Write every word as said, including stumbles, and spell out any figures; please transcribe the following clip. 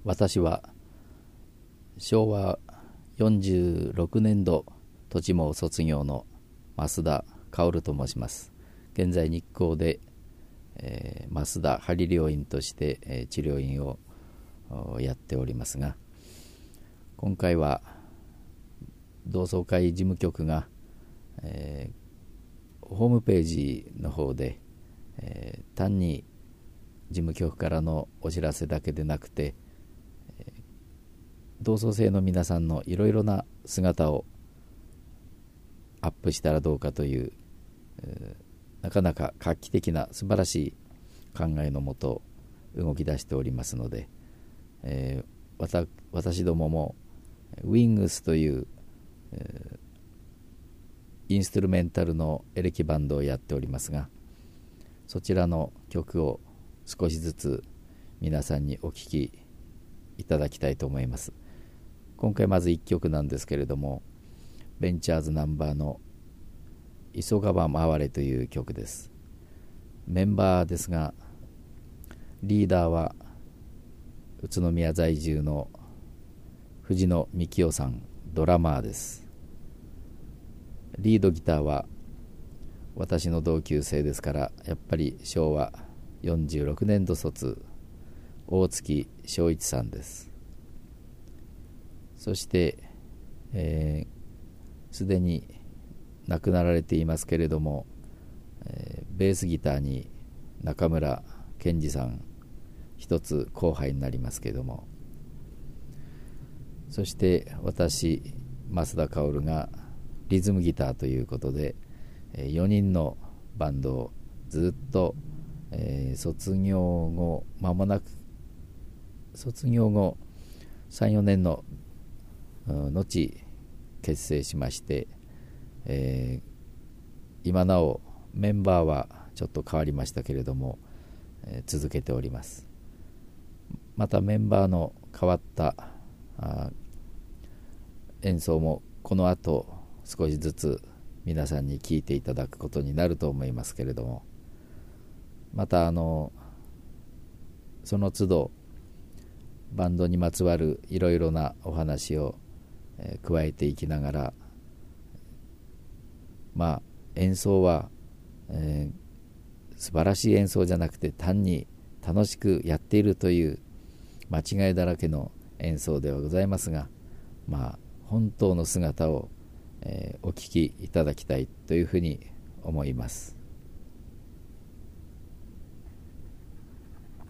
私はしょうわよんじゅうろくねんど栃毛卒業の増田薫と申します。現在日光で、えー、増田針療院として、えー、治療院をやっておりますが、今回は同窓会事務局が、えー、ホームページの方で、えー、単に事務局からのお知らせだけでなくて、えー、同窓生の皆さんのいろいろな姿をアップしたらどうかという、えー、なかなか画期的な素晴らしい考えのもと動き出しておりますので、えー、わた私どももウィングスという、えー、インストゥルメンタルのエレキバンドをやっておりますが、そちらの曲を少しずつ皆さんにお聴きいただきたいと思います。今回まずいっきょくなんですけれども、ベンチャーズナンバーの急がば回れという曲です。メンバーですが、リーダーは宇都宮在住の藤野幹夫さん、ドラマーです。リードギターは私の同級生ですから、やっぱりしょうわよんじゅうろくねんど卒、大月翔一さんです。そしてすで、えー、に亡くなられていますけれども、えー、ベースギターに中村健二さん、一つ後輩になりますけれども、そして私増田薫がリズムギターということで、えー、よにんのバンドをずっと、えー、卒業後間もなく卒業後 さんよねんの後結成しまして、えー、今なおメンバーはちょっと変わりましたけれども、えー、続けております。またメンバーの変わったあ演奏もこの後少しずつ皆さんに聴いていただくことになると思いますけれども、またあのその都度バンドにまつわるいろいろなお話を、えー、加えていきながら、まあ演奏は、えー、素晴らしい演奏じゃなくて単に楽しくやっているという間違いだらけの演奏ではございますが、まあ本当の姿を、えー、お聞きいただきたいというふうに思います。